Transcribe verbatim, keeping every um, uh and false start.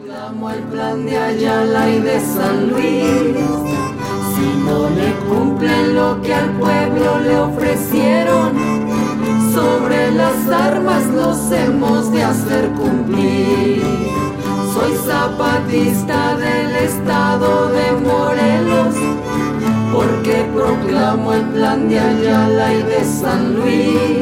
Proclamo el plan de Ayala y de San Luis. Si no le cumplen lo que al pueblo le ofrecieron, sobre las armas los hemos de hacer cumplir. Soy zapatista del estado de Morelos, porque proclamo el plan de Ayala y de San Luis.